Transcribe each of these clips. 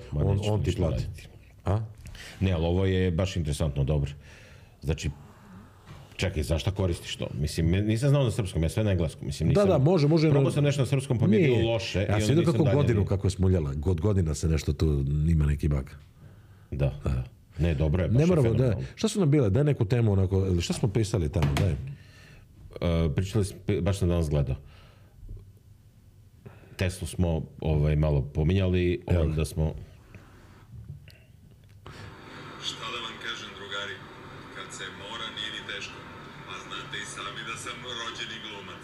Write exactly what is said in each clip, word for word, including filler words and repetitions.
on, on ti plati. A? Ne, ali ovo je baš interesantno, dobro. Znači, čekaj, zašto koristiš to? Mislim, nisam znao na srpskom, ja sve na engleskom. Mislim, nisam, da, da, može, može. Probao sam nešto na srpskom, pa mi je bilo loše. Ja sam vidio kako godinu, kako je smuljala. God godina se nešto tu, ima neki bug. Da, da. Ne, dobro je, baš ne je moramo, fenomenalno. Da. Šta su nam bile? Daj neku temu, onako, šta smo pisali tamo, daj. Uh, pričali, baš sam danas gledao. Teslu smo ovaj, malo pominjali, onda smo... Šta da vam kažem, drugari, kad se mora nije ni teško, a znate i sami da sam rođeni glumac.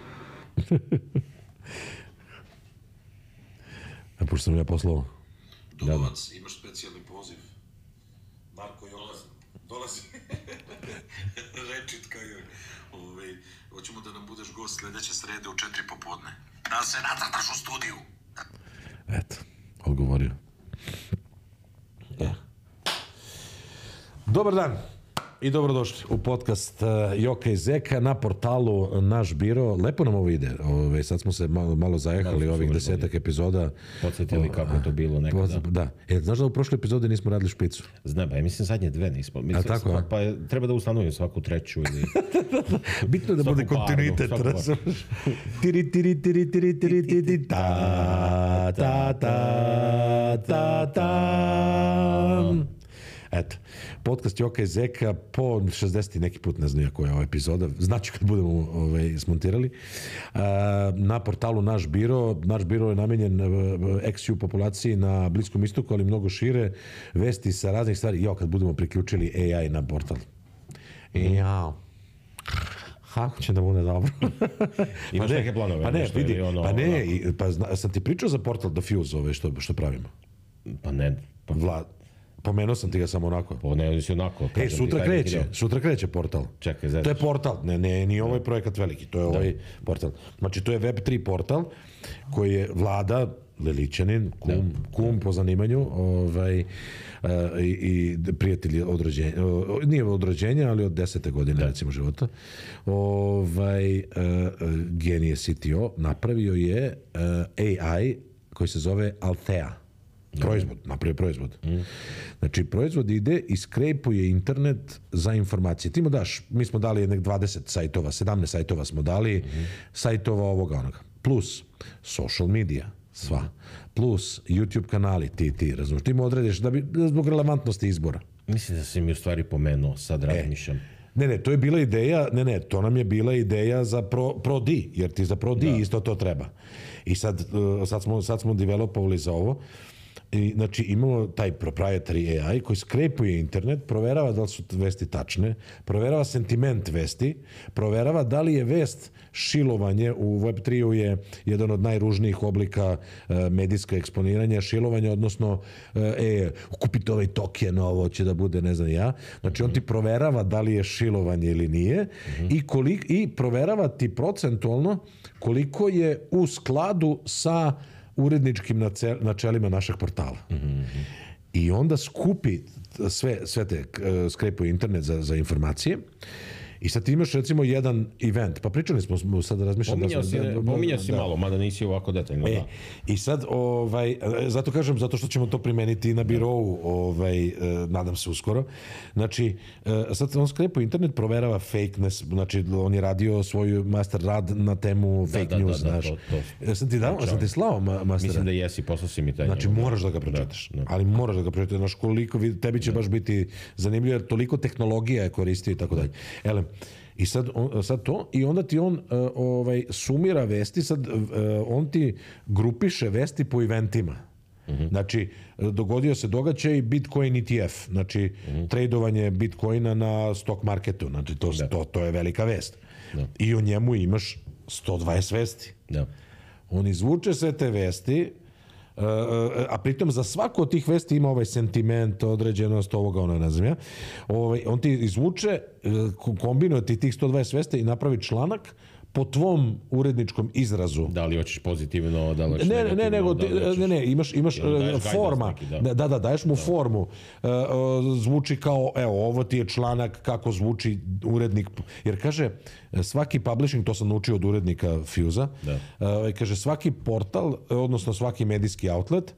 A pošto sam ja poslao. Dubovac, imaš specijalni poziv. Marko Jola, dolazi. Rečit kao joj. Ove, hoćemo da nam budeš gost sledeće srede u četiri popodne. Da se nacrtaš u studiju. Eto, odgovorio. Ja. Dobar dan i dobrodošli u podcast uh, Joka i Zeka na portalu Naš biro. Lepo nam ovo ide. Ove, sad smo se malo, malo zajehali ovih desetak epizoda. Podsjetili kako je to bilo nekada. Da. E, znaš da u prošloj epizodi nismo radili špicu? Znam, ba, ja mislim zadnje dve nismo. Mislim, a tako, svak, pa je, treba da ustanovim svaku treću ili... Bitno je da bude kontinuitet. Tiri, tiri, tiri, tiri, tiri, tiri, ta, ta, ta, ta, ta. Eto, podcast Joka i Zeka po šezdeset neki put, ne znam ja koja je ova epizoda, znači kad budemo ovaj, smontirali. Na portalu Naš biro, Naš biro je namenjen ex ju populaciji na Bliskom istoku, ali mnogo šire, vesti sa raznih stvari. Jo, kad budemo priključili A I na portal. Jao. Kako će da bude dobro? Imaš neke planove? Pa ne, vidi, ono, pa ne, pa zna, sam ti pričao za portal Diffuse ove što, što pravimo? Pa ne. Pa... Vlad, pomenuo sam ti ga samo onako. Pa ne, si onako. E, sutra kreće, sutra kreće portal. Čekaj, znači. To je portal, ne, ne, nije ovaj projekat veliki, to je ovaj da. portal. Znači, to je web tri portal koji je Vlada Lelićanin, kum, da. kum po zanimanju, ovaj, uh, i, i prijatelji od rođenja, uh, nije od rođenja, ali od desete godine, da. recimo, života. Ovaj, uh, genije C T O napravio je uh, A I koji se zove Althea. Proizvod, napravio proizvod. Mm. Znači, proizvod ide i skrejpuje internet za informacije. Ti mu daš, mi smo dali jednek dvadeset sajtova, sedamnaest sajtova smo dali, mm. sajtova ovoga onoga. Plus social media, sva. Mm. Plus YouTube kanali, ti, ti, razumiješ. Ti mu odrediš da bi, zbog relevantnosti izbora. Mislim da si mi u stvari pomenuo, sad razmišljam. E. Ne, ne, to je bila ideja, ne, ne, to nam je bila ideja za Pro, Pro D, jer ti za Pro D da. isto to treba. I sad, sad smo, sad smo developovali za ovo. I, znači, imamo taj proprietary A I koji skrepuje internet, proverava da li su vesti tačne, proverava sentiment vesti, proverava da li je vest šilovanje, u web tri-u je jedan od najružnijih oblika e, medijska eksponiranja, šilovanje, odnosno e, kupite ovaj token, ovo će da bude, ne znam ja. Znači, on ti proverava da li je šilovanje ili nije mm-hmm. i, kolik, i proverava ti procentualno koliko je u skladu sa uredničkim načelima našeg portala. Mm-hmm. I onda skupi sve, sve te skrepuje internet za, za informacije i sad ti imaš recimo jedan event, pa pričali smo sad razmišljam pominjao da si, da, pominjao si da. malo, mada nisi ovako detaljno. E, da. I sad, ovaj, zato kažem, zato što ćemo to primeniti na birovu, ovaj, nadam se uskoro. Znači, sad on skrepuje internet, proverava fakeness, znači on je radio svoj master rad na temu fake da, news, da, da, znaš. To, to. Sam ti dao, sam ti slao master. Mislim da jesi, poslao si mi taj. Znači, moraš da ga pročitaš, da, da. ali moraš da ga pročitaš, znaš, koliko, tebi će da. baš biti zanimljivo, jer toliko tehnologija je koristio i tako dalje. Ele, i sad, on, sad to, i onda ti on uh, ovaj, sumira vesti, sad uh, on ti grupiše vesti po eventima. Mm-hmm. Znači, dogodio se događaj Bitcoin E T F, znači, mm-hmm. tradovanje Bitcoina na stock marketu, znači, to, to, to je velika vest. Da. I o njemu imaš sto dvadeset vesti. Da. On izvuče sve te vesti, a pritom za svaku od tih vesti ima ovaj sentiment, određenost ovoga, ona ne znam ja. Ovaj, on ti izvuče, kombinuje ti tih sto dvadeset vesti i napravi članak po tvom uredničkom izrazu. Da li hoćeš pozitivno, da li hoćeš ne, negativno, ne, nego, da li hoćeš... Ne, ne, imaš, imaš forma. Neki, da. da, da, daješ mu da. formu. Uh, zvuči kao, evo, ovo ti je članak kako zvuči urednik. Jer kaže, svaki publishing, to sam naučio od urednika Fuse-a, uh, kaže, svaki portal, odnosno svaki medijski outlet,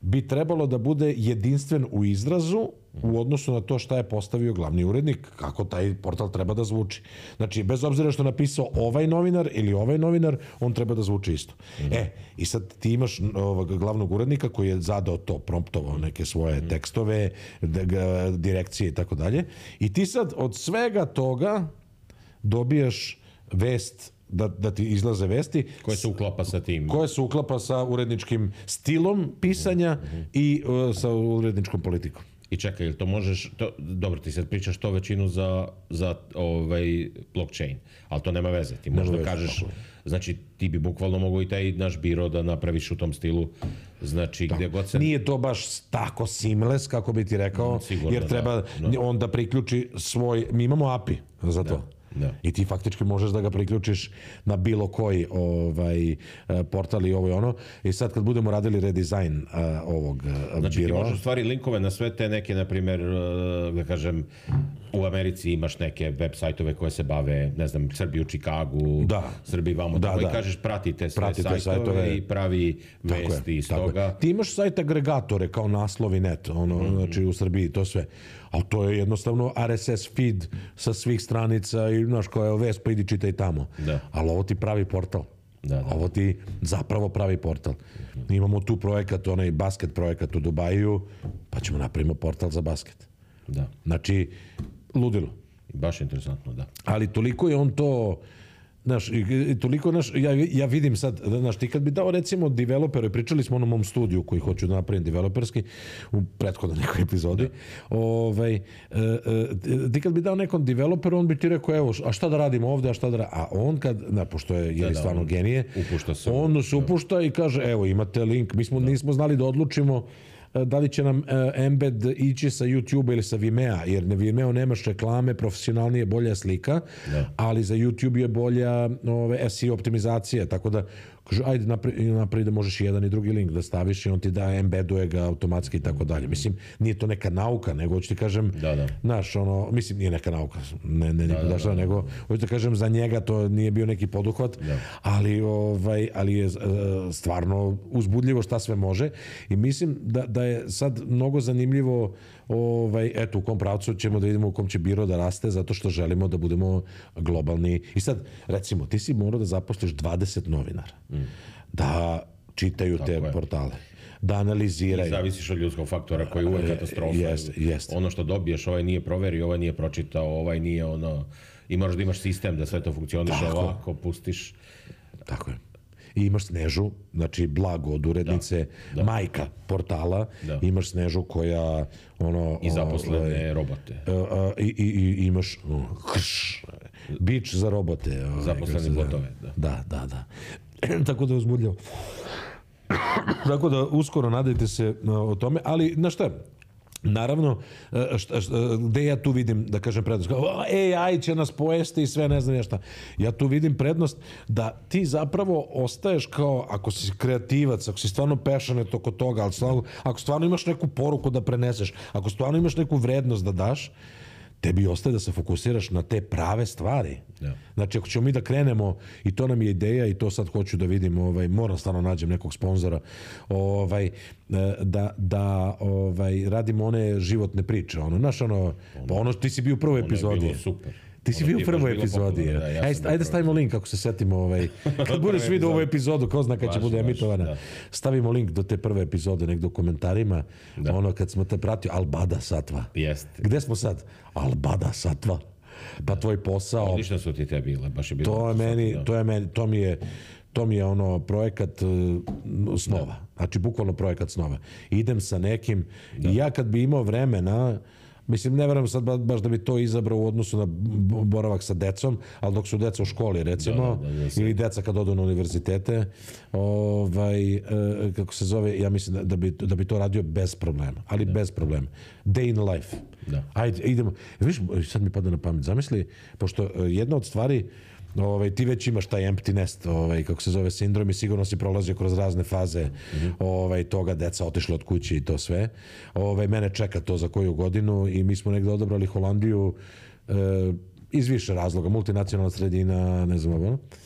bi trebalo da bude jedinstven u izrazu u odnosu na to šta je postavio glavni urednik, kako taj portal treba da zvuči. Znači, bez obzira što je napisao ovaj novinar ili ovaj novinar, on treba da zvuči isto. Mm-hmm. E, i sad ti imaš ovog glavnog urednika koji je zadao to, promptovao neke svoje mm-hmm. tekstove, direkcije i tako dalje. I ti sad od svega toga dobijaš vest da, da ti izlaze vesti koje se uklapa sa tim koje se uklapa sa uredničkim stilom pisanja mm-hmm. i uh, sa uredničkom politikom. I čekaj, ili to možeš, to, dobro, ti sad pričaš to većinu za, za ovaj blockchain, ali to nema veze. Ti možda veze, kažeš, tako. Znači ti bi bukvalno mogo i taj naš biro da napraviš u tom stilu, znači tako. Gde god se... Nije to baš tako seamless, kako bi ti rekao, sigurno, jer treba da, da. on da priključi svoj, mi imamo A P I za to. Da. Da. I ti faktički možeš da ga priključiš na bilo koji ovaj, portal i ovo i ono. I sad kad budemo radili redizajn uh, ovog uh, znači, biroa... Znači ti možeš stvari linkove na sve te neke, na primjer, uh, da kažem, u Americi imaš neke web sajtove koje se bave, ne znam, Srbi u Čikagu, da. Srbi vamo, da, tako da. I kažeš pratite sve pratite sajtove, sajtove i pravi vesti iz toga. Je. Ti imaš sajt agregatore kao naslovi net, ono, mm-hmm. znači u Srbiji to sve. Ali to je jednostavno R S S feed sa svih stranica i znaš koja je vest, pa idi čitaj tamo. Da. Ali ovo ti pravi portal. Da, da. Ovo ti zapravo pravi portal. Mm-hmm. Imamo tu projekat, onaj basket projekat u Dubaju, pa ćemo napravimo portal za basket. Da. Znači, ludilo. Baš interesantno, da. Ali toliko je on to... Znaš, i toliko, znaš, ja, ja vidim sad, znaš, ti kad bi dao recimo developeru, pričali smo o mom studiju koji hoću da napravim developerski u prethodnoj nekoj epizodi, da. ovaj, e, e, ti kad bi dao nekom developeru, on bi ti rekao, evo, a šta da radimo ovde, a šta da radimo, a on kad, na, pošto je, je da, stvarno on genije, upušta se, on se upušta da. I kaže, evo, imate link, mi smo, da. nismo znali da odlučimo da li će nam uh, embed ići sa YouTube ili sa Vimea, jer na Vimeo nemaš reklame, profesionalnije, bolja slika, da. Ali za YouTube je bolja ove, S E O optimizacija, tako da kaže, ajde napravi, napravi da možeš jedan i drugi link da staviš i on ti da embeduje ga automatski i tako dalje. Mislim, nije to neka nauka, nego hoću ti kažem, da, da. Znaš, ono, mislim, nije neka nauka, ne, ne, da, da, da, nego hoću ti kažem, za njega to nije bio neki poduhvat, da. ali, ovaj, ali je uh, stvarno uzbudljivo šta sve može i mislim da, da je sad mnogo zanimljivo ovaj, eto, u kom pravcu ćemo da vidimo u kom će biro da raste, zato što želimo da budemo globalni. I sad, recimo, ti si morao da zaposliš dvadeset novinara, mm. da čitaju tako te je. Portale, da analiziraju. I zavisiš od ljudskog faktora koji je uvek katastrofa. Jest, jest. Ono što dobiješ, ovaj nije proverio, ovaj nije pročitao, ovaj nije ono... I moraš da imaš sistem da sve to funkcioniše ovako, pustiš. Tako je. I imaš Snežu, znači blago od urednice, da, da. Majka portala, da. Imaš Snežu koja ono... I zaposlene ovaj, robote. A, a, i, i, i imaš uh, hrš, bič za robote. Ovaj, zaposlene botove, da. Da, da, da. Tako da je uzbudljivo. Tako da uskoro nadajte se o tome, ali na šta? Naravno, šta, šta, gde ja tu vidim, da kažem, prednost? A I će nas pojesti i sve, ne znam ja šta. Ja tu vidim prednost da ti zapravo ostaješ kao, ako si kreativac, ako si stvarno passionate oko toga, ali stvarno, ako stvarno imaš neku poruku da preneseš, ako stvarno imaš neku vrednost da daš, tebi ostaje da se fokusiraš na te prave stvari. Ja. Znači, ako ćemo mi da krenemo, i to nam je ideja, i to sad hoću da vidim, ovaj, moram stvarno nađem nekog sponzora, ovaj, da, da ovaj, radimo one životne priče. Ono, znaš, ono, pa ono, ti si bio u prvoj epizodi. Ono je bilo super. Ti si bio u prvoj epizodi. Da, ja ajde, ajde stavimo link ako se setimo. Ovaj, kad budeš vidio ovu epizodu, ko zna kad će bude emitovana. Da. Stavimo link do te prve epizode, negdje u komentarima. Da. Ono kad smo te pratio, Albada Satva. Jeste. Gde smo sad? Albada Satva. Pa tvoj posao... Odlično su ti te bile, baš je bilo... To je meni, to je meni, to mi je... To mi je ono projekat uh, snova. Da. Znači, bukvalno projekat snova. Idem sa nekim... Da. I ja kad bi imao vremena... Mislim, ne verujem sad baš da bi to izabrao u odnosu na boravak sa decom, ali dok su deca u školi, recimo, da, da, da, ili deca kad odu na univerzitete, ovaj, e, kako se zove, ja mislim da, da, bi, da bi to radio bez problema. Ali da. Bez problema. Day in life. Da. Ajde, idemo. Viš, sad mi pada na pamet. Zamisli, pošto jedna od stvari, ovaj, ti već imaš taj empty nest, ovaj, kako se zove, sindrom i sigurno si prolazio kroz razne faze mm-hmm. ovaj, toga, deca otišla od kuće i to sve. Ovaj, mene čeka to za koju godinu i mi smo negdje odabrali Holandiju eh, iz više razloga, multinacionalna sredina, ne znam, ono.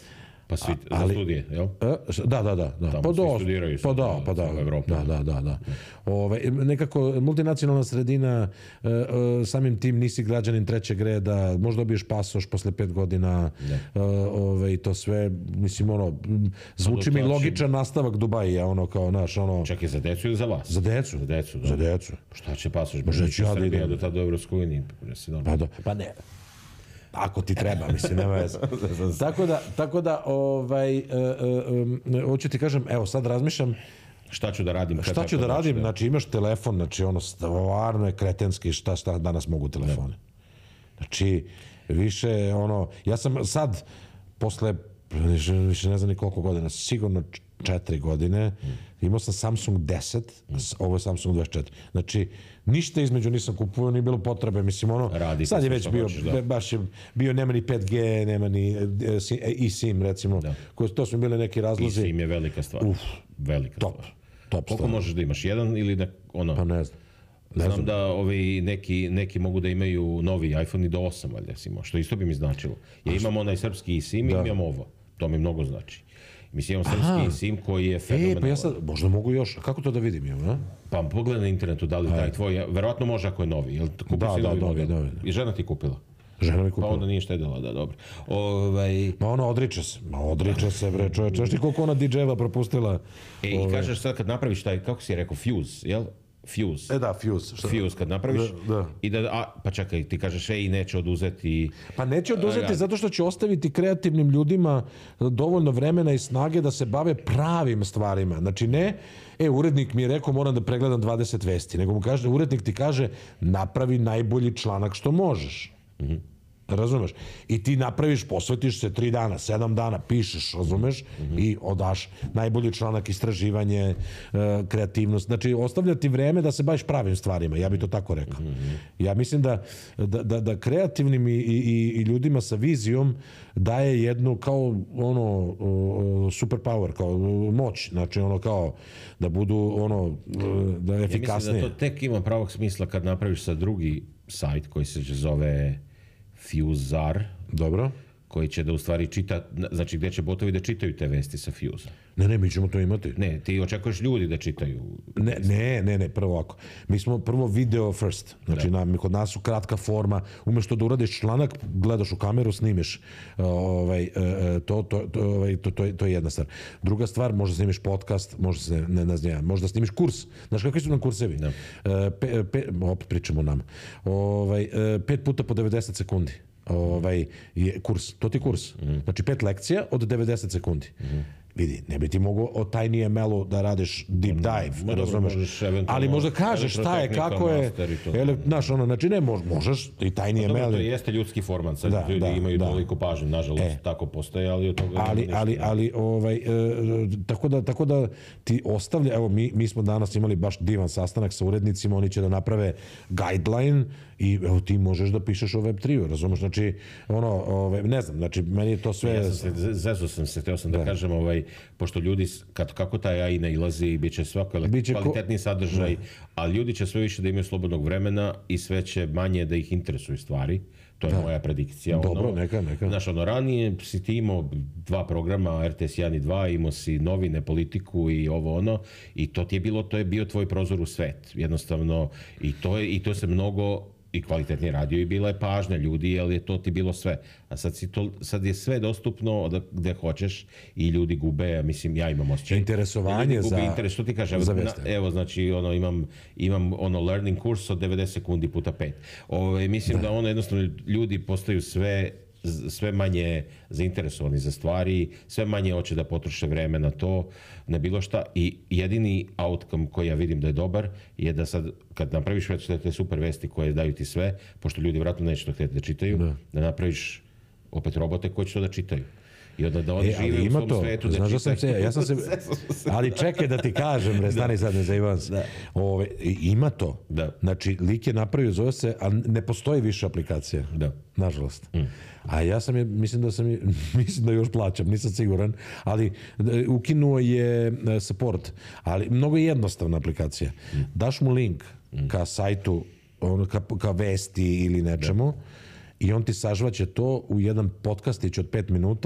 Pa svi A, ali, za studije, jel? Da, da, da. da. Tamo pa svi do, studiraju pa da, pa da, da, da, da, da. Ove, nekako multinacionalna sredina, e, e, samim tim nisi građanin trećeg reda, možda dobiješ pasoš posle pet godina, e, ove, i to sve, mislim, ono, zvuči mi logičan nastavak Dubaija, ono, kao, naš, ono... Čekaj, za decu ili za vas? Za decu. Za decu, da. Za decu. Šta će pasoš? Možda ću ja da idem. Do tada u Evropskoj uniji. Pa, do, pa ne. Ako ti treba, mislim, nema veze. tako da, tako da, ovaj, e, e, hoću ti kažem, evo, sad razmišljam, šta ću da radim? Šta ću da radim? Znači, imaš telefon, znači, ono, stvarno je kretenski šta, šta danas mogu telefone. Znači, više, ono, ja sam sad, posle, više ne znam ni koliko godina, sigurno četiri godine, imao sam Samsung deset, ovo je Samsung dvadeset četiri. Znači, ništa između nisam kupuo, nije bilo potrebe, mislim, ono, Radi sad je već bio, hoćeš, da. baš je bio, nema ni pet G, nema ni eSIM, recimo, da. Koje, to su bili neki razlozi. eSIM je velika stvar. Uf, velika top, stvar. Top Koliko stvar. možeš da imaš? Jedan ili ne, ono? Pa ne znam. Ne Znam znam da ovi neki, neki mogu da imaju novi iPhone i do osam, valjda, što isto bi mi značilo. Ja imam onaj srpski eSIM i imam ovo. To mi mnogo znači. Mislim, imam srpski SIM koji je fenomenalan. E, pa ja sad, možda mogu još, kako to da vidim, jel, ne? Pa pogledaj na internetu da li taj tvoj, verovatno može ako je novi, jel kupio da, si da, novi novi, model? novi. I žena ti kupila? Žena mi kupila. Pa onda nije štedila, da, dobro. Ovaj... Ma ona odriče se, ma odriče se, bre, čovječ, znaš ti koliko ona D J-eva propustila? E, i kažeš sad kad napraviš taj, kako si rekao, fuse, jel? Fuse. E da, fuse. Šta? Fuse kad napraviš. Da, da. I da, a, pa čekaj, ti kažeš, ej, neće oduzeti... Pa neće oduzeti a, zato što će ostaviti kreativnim ljudima dovoljno vremena i snage da se bave pravim stvarima. Znači ne, e, urednik mi je rekao moram da pregledam dvadeset vesti, nego mu kaže, urednik ti kaže napravi najbolji članak što možeš. Mhm. Razumeš? I ti napraviš, posvetiš se tri dana, sedam dana, pišeš, razumeš? Mm-hmm. I odaš najbolji članak, istraživanje, kreativnost. Znači, ostavlja ti vreme da se baviš pravim stvarima, ja bih to tako rekao. Mm-hmm. Ja mislim da, da, da, da kreativnim i, i, i ljudima sa vizijom daje jednu kao ono superpower, kao moć. Znači, ono kao da budu ono, da je efikasnije. Ja mislim da to tek ima pravog smisla kad napraviš sa drugi sajt koji se zove Fuzar. Dobro. Koji će da u stvari čita, znači gdje će botovi da čitaju te vesti sa Fuse. Ne, ne, mi ćemo to imati. Ne, ti očekuješ ljudi da čitaju. Ne, ne, ne, ne, prvo ovako. Mi smo prvo video first. Znači, na, kod nas su kratka forma. Umjesto da uradiš članak, gledaš u kameru, snimiš. Ovaj, to, to, to, ovaj, to, to, to je jedna stvar. Druga stvar, možda snimiš podcast, možda se, ne, ne znam, možda snimiš kurs. Znaš kakvi su nam kursevi? Da. Pe, pe, opet pričamo nam. Ovaj, pet puta po devedeset sekundi. Ovaj, je kurs, to ti je kurs. Mm. Znači pet lekcija od devedeset sekundi. Mm. Vidi, ne bi ti mogao o Tiny M L-u da radiš deep dive, no, razumeš? Ali možda kažeš šta je, kako je, ele, znaš, ono, znači ne, možeš i Tiny M L... Dobro, to jeste ljudski format, sad da, ljudi da, imaju da. toliko pažnje, nažalost, e. tako postoje, ali od toga... Ali, ali, ali, ovaj, e, tako, da, tako da ti ostavlja, evo, mi, mi smo danas imali baš divan sastanak sa urednicima, oni će da naprave guideline i evo ti možeš da pišeš o web triju, razumeš, znači, ono, ovaj, ne znam, znači, meni je to sve... Ja sam se, zezo sam se, htio sam da, da kažem, ovaj, pošto ljudi, kad, kako taj A I nailazi, bit će svako biće kvalitetni ko... sadržaj, ne. A ljudi će sve više da imaju slobodnog vremena i sve će manje da ih interesuju stvari. To je da. moja predikcija. Dobro, ono, neka, neka. Znaš, ono, ranije si ti imao dva programa, R T S jedan i dva, imao si novine, politiku i ovo ono, i to ti je bilo, to je bio tvoj prozor u svet. Jednostavno, i to, je, i to se mnogo i kvalitetni radio i bila je pažnja ljudi, jer je to ti bilo sve. A sad, si to, sad je sve dostupno da, gde hoćeš i ljudi gube, mislim, ja imam osjećaj. Interesovanje za... Interes, što ti kaže, evo, na, evo, znači, ono, imam, imam ono learning kurs od devedeset sekundi puta pet. Ove, mislim da. da ono, jednostavno, ljudi postaju sve sve manje zainteresovani za stvari, sve manje hoće da potroše vreme na to, na bilo šta. I jedini outcome koji ja vidim da je dobar je da sad, kad napraviš već te super vesti koje daju ti sve, pošto ljudi vjerojatno neće to htjeti da čitaju, da. da napraviš opet robote koji će to da čitaju. I onda da oni e, žive u svom to. svetu da čitaju. Sam se, ja sam se, ali čekaj da ti kažem, bre, stani sad, ne zajebavam se. Ove, ima to. Da. Znači, lik je napravio, zove se, ali ne postoji više aplikacija. Da. Nažalost. Mm. A ja sam je, mislim da sam je, mislim da još plaćam, nisam siguran, ali ukinuo je support, ali mnogo je jednostavna aplikacija. Mm. Daš mu link mm. ka sajtu, ono, ka, ka vesti ili nečemu, da. I on ti sažvaće to u jedan podcastić od pet minuta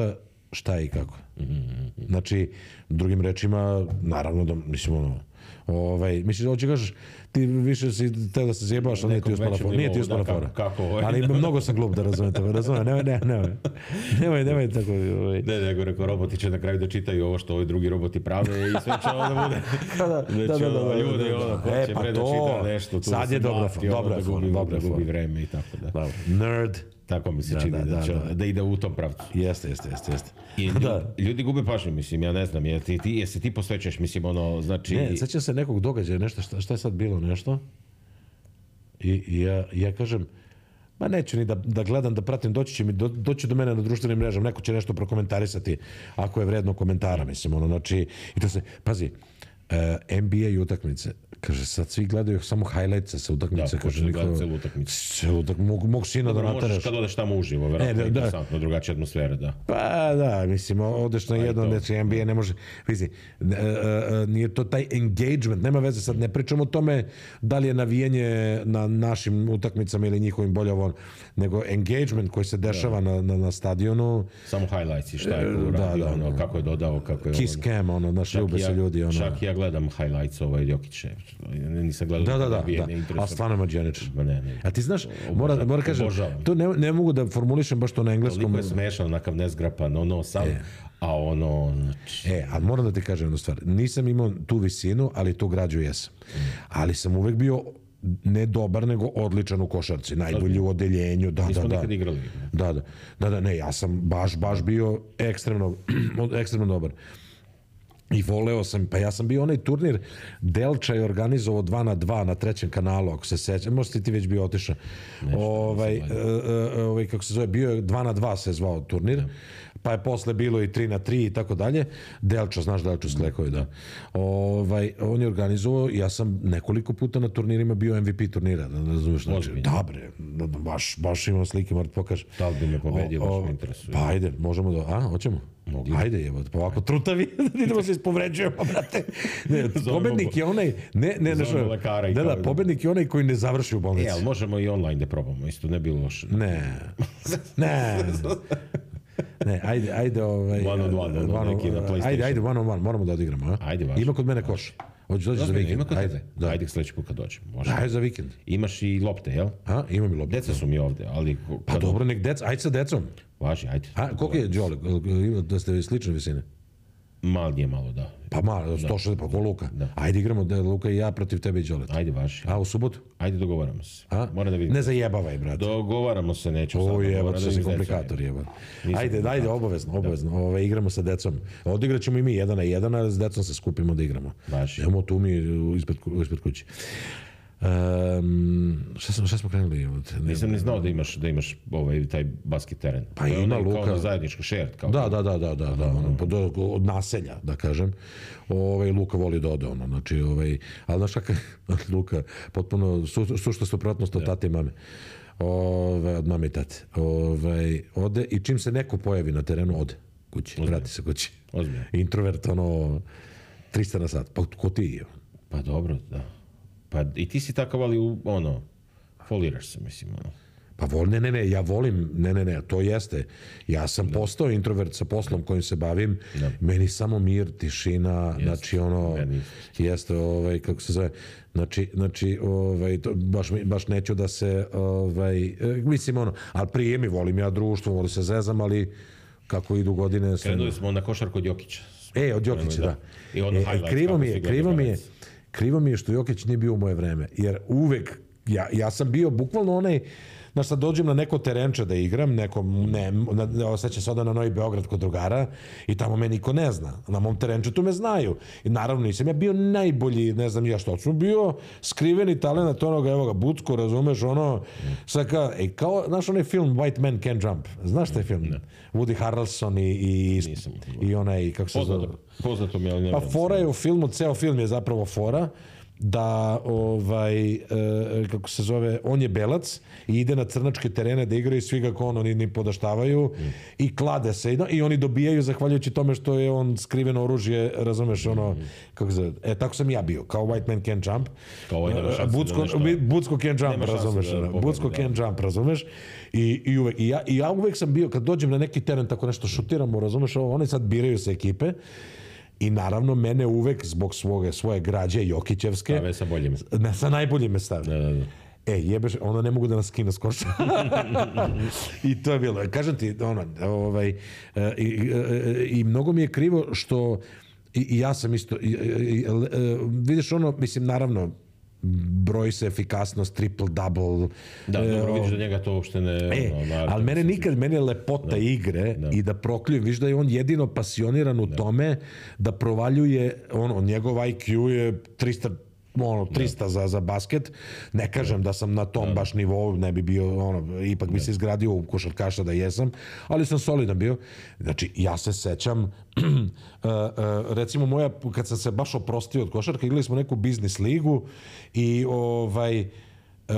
šta i kako. Znači, drugim rečima, naravno da, mislim, ono, ovaj, misliš, hoće kažeš, ti više si teo da se zjebavaš, ali nije ti uspala fora. Nije ti uspala fora. Ali mnogo sam glup da razumem to, razumem, nemoj, nemoj, nemoj, nemoj, nemoj tako. Ovaj. Ne, nego rekao, roboti će na kraju da čitaju ovo što ovi drugi roboti prave i sve će ovo da bude. Da, da, da, ljudi, ono, ko će pre da čita nešto, tu sad je dobra fora, dobra fora, dobra fora. Gubi vreme i tako da. Nerd. Tako mi se da, čini da, da, da, da ide u tom pravcu. Jeste, jeste, jeste. jeste. I ljudi, da. ljudi gube pažnju, mislim, ja ne znam, je ti, ti, jesi ti posvećaš, mislim, ono, znači... Ne, sećam se nekog događaja, nešto, šta, šta je sad bilo, nešto, i, i ja, ja kažem, ma neću ni da, da gledam, da pratim, doći će mi, do, doći do mene na društvenim mrežama, neko će nešto prokomentarisati, ako je vredno komentara, mislim, ono, znači, i to se, pazi, uh, N B A utakmice, kaže, sad svi gledaju samo highlights sa utakmice. Da, počne gledati celu utakmicu. Celu utakmicu, mogu, mogu sina da nataraš. Možeš kad odeš tamo uživo, vjerojatno je interesantno, drugačija atmosfera, da. Pa da, mislim, odeš na jedno, neći N B A ne može, vidi, nije to taj engagement, nema veze, sad ne pričamo o tome da li je navijenje na našim utakmicama ili njihovim bolje, nego engagement koji se dešava na, na, na stadionu. Samo highlights i šta je uradio, da, da, ono, kako je dodao, kako je... Kiss ono, cam, ono, naš ljube se ljudi, ono. Čak ja gledam highlights ovaj Jokića. Nisam gledao da, da, da, bija, da. A stvarno mađionič. Ne, ne. A ti znaš, mora, mora kažem, to ne, ne mogu da formulišem baš to na engleskom. Toliko je smešano, onakav nezgrapan, ono sam, e. a ono... Znači... E, ali moram da ti kažem jednu stvar. Nisam imao tu visinu, ali tu građu jesam. Mm. Ali sam uvek bio ne dobar, nego odličan u košarci. Najbolji u odeljenju. Da, Nismo da, nikad da. igrali. Da, da, da, da, ne, ja sam baš, baš bio ekstremno, ekstremno dobar. I voleo sam, pa ja sam bio onaj turnir, Delča je organizovao dva na dva na trećem kanalu, ako se sećam, možda si ti već bio otišao. Ovaj, uh, uh, ovaj, kako se zove, bio je dva na dva se zvao turnir, pa je posle bilo i tri na tri i tako dalje. Delča, znaš Delču Sklekovi, da. Ovaj, on je organizovao, ja sam nekoliko puta na turnirima bio M V P turnira, da ne razumiješ, znači, da bre, baš, baš imam slike, moram ti pokažem. Da li bi me pobedio, baš me interesuje. Pa ajde, možemo da, a, hoćemo? Mogli. Ajde, evo, pa ovako trutavi, idemo se ispovređujemo, brate. Ne, pobednik je onaj, ne, ne, ne, što, da, da, pobednik je onaj koji ne završi u bolnici. E, ali možemo i online da probamo, isto ne bilo loše. Ne, ne, ne, ajde, ajde, ovaj... One on one, ono, one, neki na PlayStation. Ajde, ajde, one on one, moramo da odigramo, a? Ajde, važno. Ima kod mene koš. Hoćeš dođi za vikend? Ima kod ajde, tebe? da. Ajde sljedeći put kad dođem. Ajde za vikend. Imaš i lopte, jel? A, imam i lopte. Deca su mi ovde, ali... Pa dobro, nek deca, ajde sa decom. Važi, ajde. A, koliko je Đole? Da ste slične visine? Mal nije malo, da. Pa malo, sto šezdeset, pa ko Luka. Da. Ajde igramo da Luka i ja protiv tebe i Đoleta. Ajde, važi. A, u subotu? Ajde, dogovaramo se. A? Moram da vidim. Ne zajebavaj, brate. Dogovaramo se, neću sad. O, jeba, to si komplikator, jeba. Ajde, ajde, obavezno, obavezno. Ove, igramo sa decom. Odigrat ćemo i mi jedan na jedan, ali s decom se skupimo da igramo. Važi. Nemo tu mi ispred, ispred kući. Um, šta, smo, šta smo krenuli? Ne, Nisam ni znao da imaš, da imaš ovaj, taj basket teren. Pa ima Luka. Kao zajedničko shared. Kao da, da, da, da, da, da, ono, pod, od naselja, da kažem. Ovaj, Luka voli da ode, ono, znači, ovaj, ali znaš kakav Luka, potpuno su, sušta suprotnost od tate i mame. Ove, od mame i tate. Ove, ode i čim se neko pojavi na terenu, ode kući, Ozbiljno. vrati se kući. Ozbiljno. Introvert, ono, trista na sat. Pa ko ti je? Pa dobro, da. Pa i ti si takav, ali ono, foliraš se, mislim, ono. Pa vol, ne, ne, ne, ja volim, ne, ne, ne, to jeste. Ja sam da. postao introvert sa poslom kojim se bavim. Da. Meni samo mir, tišina, jeste. znači ono, meni. jeste, ovaj, kako se zove, znači, znači, ovaj, to, baš, baš neću da se, ovaj, mislim, ono, ali prije mi volim ja društvo, volim se zezam, ali kako idu godine... Krenuli smo na košarku od Jokića. E, od Jokića, da. da. I ono e, krivo mi je, krivo mi je, krivo mi je što Jokić nije bio u moje vreme, jer uvek, ja, ja sam bio bukvalno onaj, znaš, sad dođem na neko terenče da igram, neko, ne, osjećam se onda na Novi Beograd kod drugara i tamo me niko ne zna. Na mom terenču tu me znaju. I naravno nisam ja bio najbolji, ne znam ja što, sam bio skriveni talent onoga, evo ga, Bucko, razumeš, ono, sad kao, e, kao, znaš onaj film White Man Can't Jump, znaš taj film? Ne. Woody Harrelson i, i, i onaj, kako se zove? Poznato mi je, ali ne. Pa fora je u filmu, ceo film je zapravo fora, da ovaj, e, kako se zove, on je belac i ide na crnačke terene da igra i svi ga ono ni, ni podaštavaju mm. i klade se i, i oni dobijaju zahvaljujući tome što je on skriveno oružje, razumeš, ono, mm. kako se zove, e, tako sam ja bio, kao white man can't jump, kao ovaj nema šanse Bucko, da nešto, Bucko can't jump, razumeš, da Bucko can't jump, razumeš, i, i, uvek, i, ja, i ja uvek sam bio, kad dođem na neki teren tako nešto šutiramo, razumeš, ovo, oni sad biraju se ekipe. I naravno, mene uvek zbog svoje, svoje građe Jokićevske... Stave sa boljim. Ne, sa najboljim me stave. Da, da, da. E, jebeš, ono ne mogu da nas skine s koša. I to je bilo. Kažem ti, ono, ovaj, i, i, i mnogo mi je krivo što i, i ja sam isto... I, i, vidiš ono, mislim, naravno, broji se efikasnost, triple, double. Da, e, dobro, vidiš da njega to uopšte ne... E, no, naravno, ali mene nikad, mene je lepota da. igre da. i da prokljujem. Viš da je on jedino pasioniran u da. tome da provaljuje, ono, njegov I Q je tristo ono, trista da. za, za basket. Ne kažem da, da sam na tom da. baš nivou, ne bi bio, ono, ipak bi da. se izgradio u košarkaša da jesam, ali sam solidan bio. Znači, ja se sećam, uh, uh, recimo moja, kad sam se baš oprostio od košarka, igrali smo neku biznis ligu i ovaj, Uh,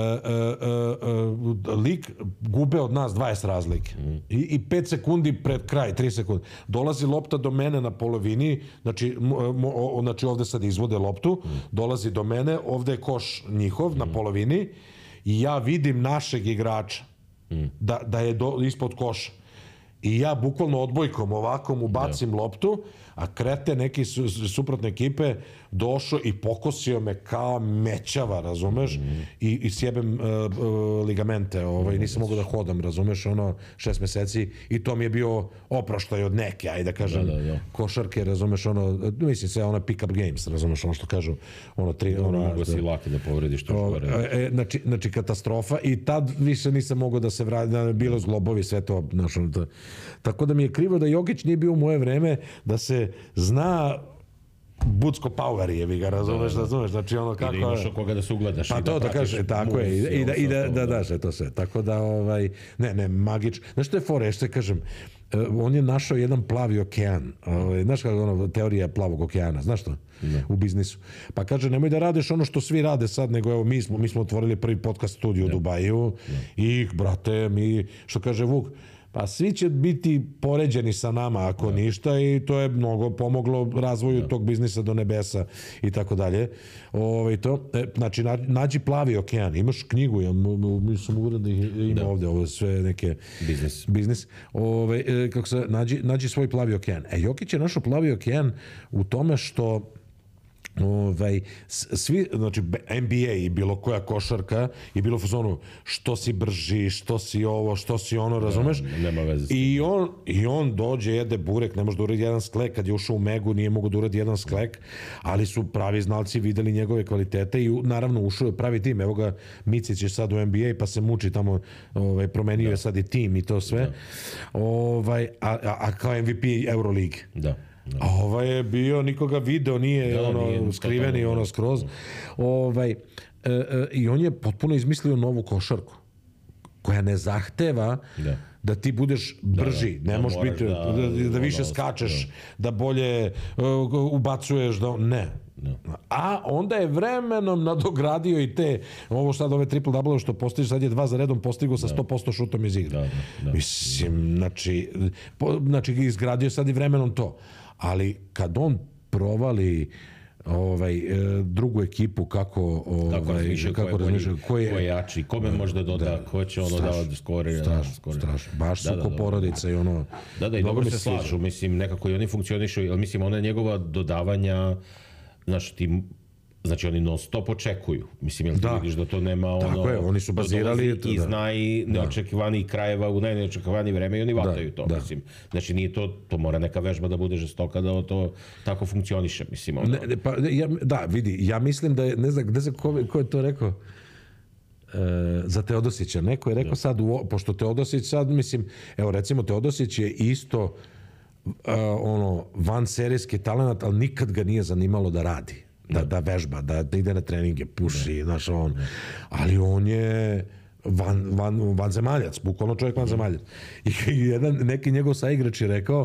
uh, uh, lik gube od nas dvadeset razlike mm. I, i pet sekundi pred kraj, tri sekunde dolazi lopta do mene na polovini, znači, mo, o, znači ovde sad izvode loptu, mm. dolazi do mene, ovde je koš njihov mm. na polovini i ja vidim našeg igrača mm. da, da je do, ispod koša i ja bukvalno odbojkom ovako mu bacim yeah. loptu, a krete neki su, suprotne ekipe došao i pokosio me kao mećava, razumeš, mm. i, i sjebem uh, uh, ligamente, ovaj, nisam mogao da hodam, razumeš, ono, šest meseci i to mi je bio oproštaj od neke, ajde da kažem, da, da, da. košarke, razumeš, ono, mislim se, ono pick-up games, razumeš, ono što kažu, ono, tri, ono, ono, mogu si laki da povrediš to što e, znači, znači, katastrofa i tad više nisam mogao da se vrati, da bilo zglobovi, sve to, znaš, ono, to. Tako da mi je krivo da Jokić nije bio u moje vreme, da se zna Bucko Power je, vi ga razumeš, razumeš, znači ono kako... I da imaš od koga da se ugledaš pa i to da da kaže, tako je, i, i da, i da, da daš, to sve, tako da, ovaj, ne, ne, magič, znaš što je fore, još se kažem, on je našao jedan plavi okean, ovaj, znaš kako ono, teorija plavog okeana, znaš to? Ne. U biznisu. Pa kaže, nemoj da radiš ono što svi rade sad, nego evo, mi smo, mi smo otvorili prvi podcast studiju u Dubaju i, brate, mi, što kaže Vuk, pa svi će biti poređeni sa nama ako da. ništa i to je mnogo pomoglo razvoju da. tog biznisa do nebesa i tako dalje. Ovaj to, e, znači nađi plavi okean, imaš knjigu, ja mislim ured ima da. ovde ovo sve neke biznis. Biznis. Ovaj e, kako se nađi nađi svoj plavi okean. E Jokić je našao plavi okean u tome što ovaj, svi, znači N B A i bilo koja košarka i bilo u fazonu što si brži, što si ovo, što si ono, razumeš? Ja, nema veze. I on, i on dođe, jede burek, ne može da uradi jedan sklek, kad je ušao u Megu nije mogo da uradi jedan sklek, ali su pravi znalci videli njegove kvalitete i naravno ušao je pravi tim. Evo ga, Micić je sad u N B A pa se muči tamo, ovaj, promenio da. je sad i tim i to sve. Da. Ovaj, a, a, a kao M V P Euroleague. Da. No. A ovaj je bio, nikoga video, nije da, ono nije, skriveni, ono skroz. Ovaj, e, e, i on je potpuno izmislio novu košarku koja ne zahteva da, da ti budeš brži, da, da, ne možeš biti, da, da, da, da više skačeš, da, da bolje uh, ubacuješ, da, ne. No. A onda je vremenom nadogradio i te, ovo šta ove triple double što postiže, sad je dva za redom postigao sa sto posto šutom iz igre. Da, da, da. Mislim, znači, po, znači izgradio sad i vremenom to. Ali kad on provali ovaj drugu ekipu kako ovaj kako razmišlja ko je ko je jači, kome da, može da doda, da, ko će ono da da skore, strašno, skore. Strašno. Baš su da, ko da, porodica i ono. Da, da, i dobro se slažu, mislim nekako i oni funkcionišu, al mislim ona njegova dodavanja, znači ti znači oni non stop očekuju. Mislim, jel ti da. vidiš da to nema ono... Tako je, oni su bazirali... I da. zna i neočekivani krajeva u najneočekivani vreme i oni vataju da. to, da. mislim. Znači nije to, to mora neka vežba da bude žestoka da to tako funkcioniše, mislim. Ono. Ne, pa, ja, da, vidi, ja mislim da je, ne znam, ne znam ko, ko je to rekao, e, za Teodosića. Neko je rekao da. sad, u, pošto Teodosić sad, mislim, evo recimo Teodosić je isto uh, ono, van serijski talent, ali nikad ga nije zanimalo da radi. Da, da vežba, da, da ide na treninge, puši, znaš, on. Ali on je van, van, vanzemaljac, bukvalno čovjek vanzemaljac. I jedan, neki njegov saigrač je rekao,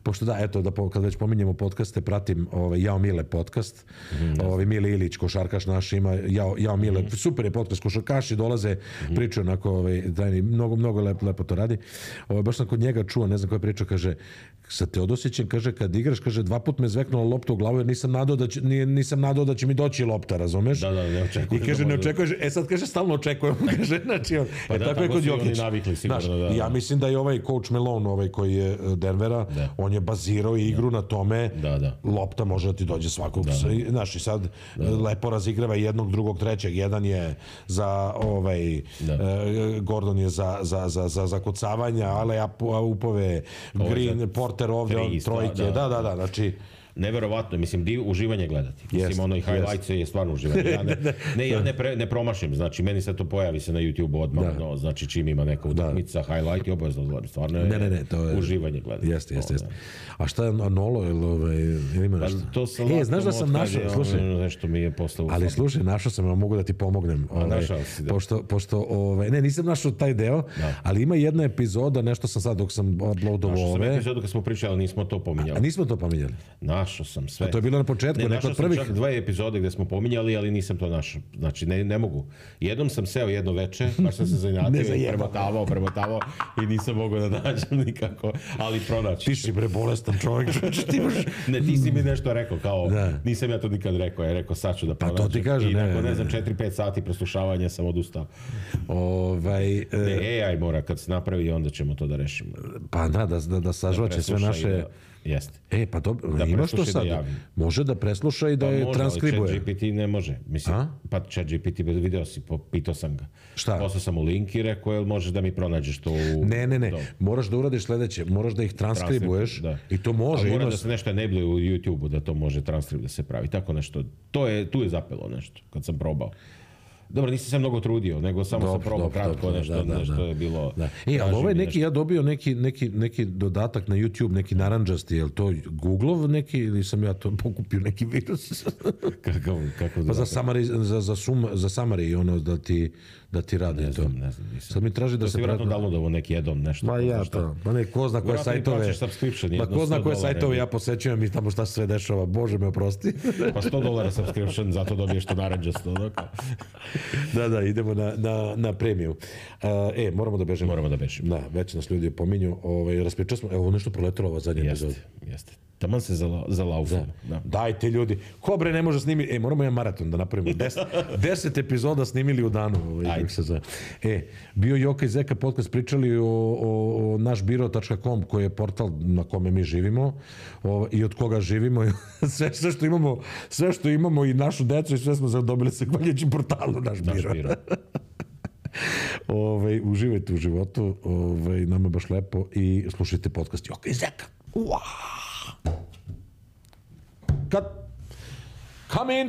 pošto da, eto, da po, kad već pominjemo podcaste, pratim ovaj, Jao Mile podcast, mm, ovaj, Mile Ilić, košarkaš naš, ima Jao, Jao Mile, mm. super je podcast, košarkaši dolaze, mm. pričaju onako, ovaj, tajni, mnogo, mnogo lepo, lepo to radi. Ovaj, baš sam kod njega čuo, ne znam koja priča, kaže, sa Teodosićem, kaže, kad igraš, kaže, dva put me zveknula lopta u glavu, jer nisam nadao da će, nisam nadao da će mi doći lopta, razumeš? Da, da, ne očekujem. I kaže, ne očekuješ, e sad kaže, stalno očekujem, kaže, znači, on, pa e, da, tako je kod Jokića. Navikli, sigurno, znaš, da, da. ja mislim da je ovaj coach Malone, ovaj koji je Denvera, da. On je bazirao igru da. Na tome, da, da. Lopta može da ti dođe svakog, da, da. Znaš, i sad da. Lepo razigrava jednog, drugog, trećeg, jedan je za, ovaj, da. uh, Gordon je za, za, za, za zakucavanja, ale upove, Green, za... Porter ovdje, on trojke, da, da, da, da, znači... Neverovatno, mislim, div, uživanje gledati. Mislim, yes, ono i highlights yes. je stvarno uživanje. Ja ne, ne, ja ne, pre, ne promašim, znači, meni se to pojavi se na YouTube odmah, da. No, znači, čim ima neka utakmica, highlight i obavezno gledam. Stvarno je, ne, ne, ne, to je uživanje gledati. Jeste, jeste, jeste. A šta je Nolo, ili ovaj, ili ima nešto? To sam e, znaš da sam našao, slušaj. Nešto mi je postao... Ali slušaj, našao sam, ja mogu da ti pomognem. A, ovaj, našao si, da. Pošto, pošto ovaj, ne, nisam našao taj deo, da. Ali ima jedna epizoda, nešto sam sad dok sam uploadovao ove. Našao sam epizodu kad smo pričali, nismo to pominjali. A nismo to pominjali? Našao sam sve. A to je bilo na početku, ne, neko od prvih. Našao sam čak dve epizode gde smo pominjali, ali nisam to našao. Znači, ne, ne mogu. Jednom sam seo jedno veče, baš sam se zanjatio i premotavao, premotavao i nisam mogao da nađem nikako, ali pronaći. Ti si bre bolestan čovjek. ti baš... Ne, ti si mi nešto rekao, kao, da. Nisam ja to nikad rekao, ja rekao sad ću da pronađem. Pa to ti kažem, I ne, nakon, ne, ne znam, četiri pet sati preslušavanja sam odustao. Ovaj, e... Ne, A I mora kad se napravi, onda ćemo to da rešimo. Pa da, da, da, da sažvaće sve naše... Da... Jeste. E, pa dobro, da imaš to sad. Da može da presluša i da pa je može, transkribuje. Ali ChatGPT ne može. Mislim, a? Pa ChatGPT, video si, pitao sam ga. Šta? Poslao sam mu link i rekao, jel možeš da mi pronađeš to u... Ne, ne, ne. Do... Moraš da uradiš sledeće. Moraš da ih transkribuješ da. I to može. A mora ima... da se nešto enebluje u YouTube-u, da to može transkript da se pravi. Tako nešto. To je, tu je zapelo nešto, kad sam probao. Dobro, nisam se mnogo trudio, nego samo dobro, sam probao dobro, kratko dobro, nešto, da, da, nešto da. Je bilo... Da. E, ali ovo je neki, ja dobio neki, neki, neki dodatak na YouTube, neki naranđasti, je li to Google-ov neki, ili sam ja to pokupio neki virus? kako, kako pa za Summary, za, za, sum, za Summary, ono, da ti, da ti radi ne to. Znam, ne znam, nisam. Sad mi traži da to se... To si vjerojatno downloadovo neki jedom, nešto. Ma ja to, ma ne, ko zna koje sajtove... Ma ko zna koje sajtove ja posećujem i tamo šta se sve dešava, Bože me oprosti. Pa sto dolara subscription, zato dobiješ to naranđasto. Da, da, idemo na, na, na premiju. Uh, e, moramo da bežemo. Moramo da bežemo. Da, već nas ljudi pominju. Ovaj, raspričali smo, evo, nešto proletilo ova zadnja epizod. Jeste, jeste. Taman se za, za laufom. Da. Da. Dajte ljudi. Ko bre ne može snimiti? E, moramo jedan maraton da napravimo. Deset, deset epizoda snimili u danu. Ovaj, se za... E, bio Joka i Zeka podcast, pričali o, o, o našbiro tačka com koji je portal na kome mi živimo o, i od koga živimo. sve, sve, što imamo, sve što imamo i našu decu i sve smo zadobili sa hvaljećim portalu Naš biro. Naš biro. Ove, uživajte u životu, ove, nama baš lepo i slušajte podcast Joka i Zeka. Wow. Cut. Come in.